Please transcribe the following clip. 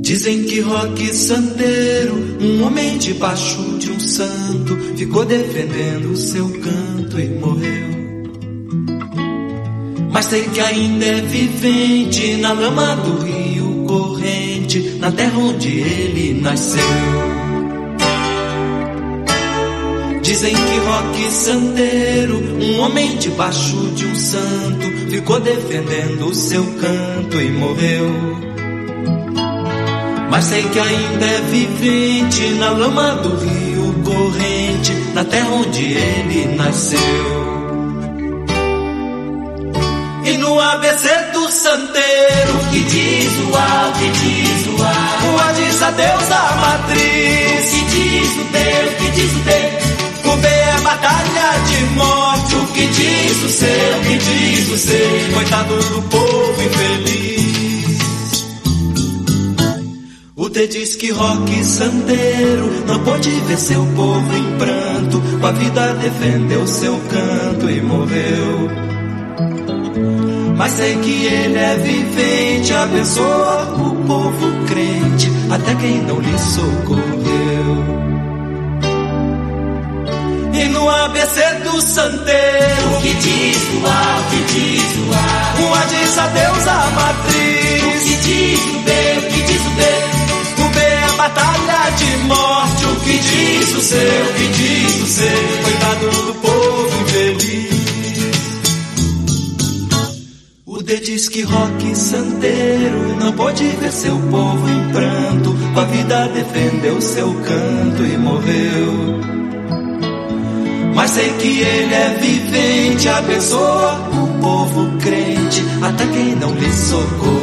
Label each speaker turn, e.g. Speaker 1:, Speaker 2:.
Speaker 1: Dizem que Roque Santeiro, um homem debaixo de um santo, ficou defendendo o seu canto e morreu. Mas sei que ainda é vivente na lama do rio corrente, na terra onde ele nasceu. Dizem que Roque Santeiro, um homem debaixo de um santo, ficou defendendo o seu canto e morreu. Mas sei que ainda é vivente na lama do rio corrente, na terra onde ele nasceu. E no ABC do santeiro,
Speaker 2: que diz o A, que diz o A,
Speaker 1: o A diz a deusa matriz,
Speaker 2: que diz o B, que diz o B,
Speaker 1: o B é batalha de morte,
Speaker 2: o que diz o C, o que diz o C,
Speaker 1: coitado do povo infeliz. O D diz que Roque Santeiro não pôde ver seu povo em pranto, com a vida defendeu seu canto e morreu. Mas sei que ele é vivente, abençoa o povo crente, até quem não lhe socorreu. E no ABC do santeiro,
Speaker 2: o que diz o A, o que diz o A,
Speaker 1: o A diz a deusa matriz,
Speaker 2: o que diz o B, o que diz o B,
Speaker 1: o B é batalha de morte, o que diz o C, o que diz o C, coitado do povo infeliz. O D diz que Roque Santeiro não pôde ver seu povo em pranto, com a vida defendeu seu canto e morreu. Mas sei que ele é vivente, abençoa o povo crente, até quem não lhe socorreu.